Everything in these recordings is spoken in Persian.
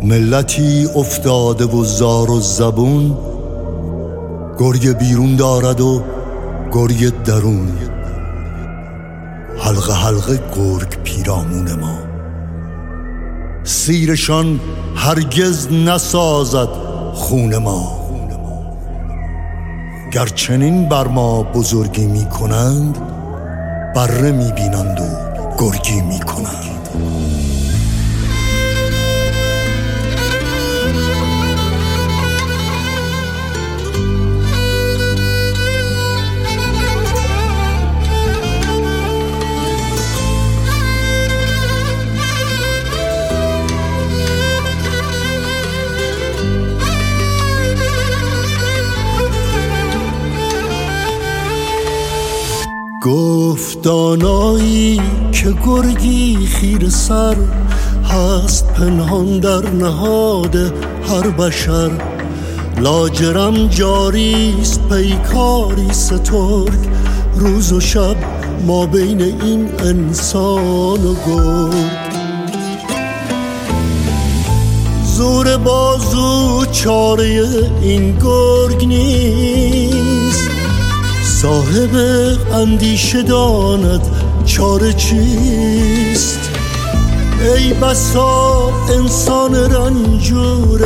ملتی افتاده و زار و زبون، گرگ بیرون دارد و گرگ درون. حلقه حلقه گرگ پیرامون ما، سیرشان هرگز نسازد خون ما. گر چنین بر ما بزرگی می کنند، بره می بینند و گرگی می کنند. گفت دانایی که گرگی خیره سر، هست پنهان در نهاد هر بشر. لاجرم جاریست پیکاری سترگ، روز و شب ما بین این انسان و گرگ. زور بازو چاره این گرگ نیست، صاحب اندیشه داند چاره چیست. ای بسا انسان رنجور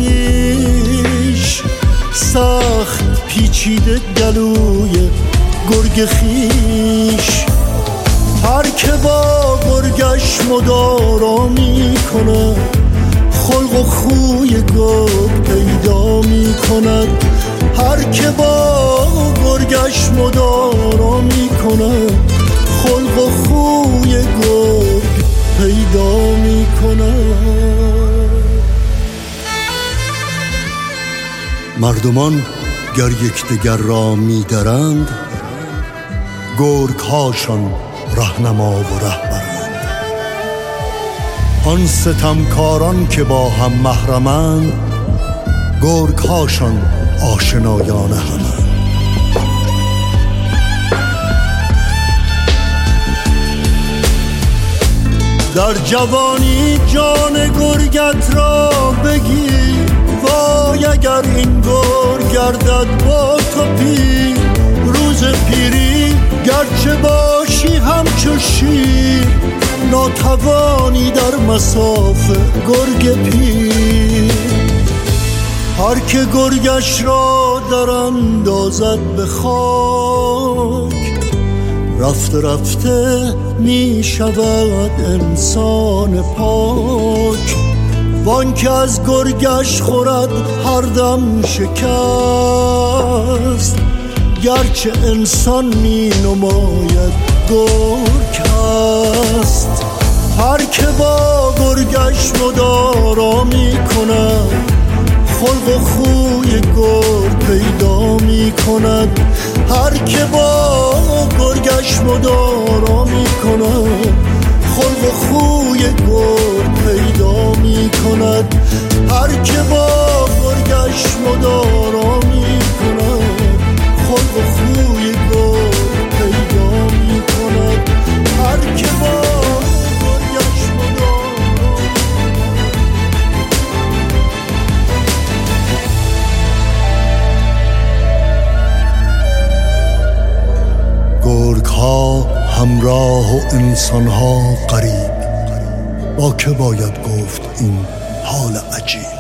پریش، سخت پیچیده گلوی گرگ خیش. هر که با گرگش مدارا می کند، خلق و خوی گرگ پیدا می کند. هر که با گرگش مدارا می کند، خلق و خوی گرگ پیدا می کند. مردمان گر یکدیگر را می درند، گرگ هاشان رهنما و رهبرند. آن ستمکاران که با هم محرمند، گرگ هاشان آشنایان همند. در جوانی جان گرگت را بگیر، وای اگر این گرگ گردد با تو پیر. روز پیری گرچه باشی همچو شیر، ناتوانی در مصاف گرگ پیر. هر که گرگش را در اندازد به خاک، رفته رفته می شود انسان پاک. وان که از گرگش خورد هر دم شکست، گرچه انسان می نماید گرگ هست. هر که با گرگش مدارا می کند، خلق و خوی گرگ پیدا می کند. هر که با گرگش مدارا می کند، خلق و خوی گرگ پیدا می کند. هر که با گرگش مدارا می کند، خلق و خوی گرگ پیدا می کند. هر که با گرگش مدارا. گرگ ها همراه و انسان ها غریب، با که باید گفت این حال عجیب.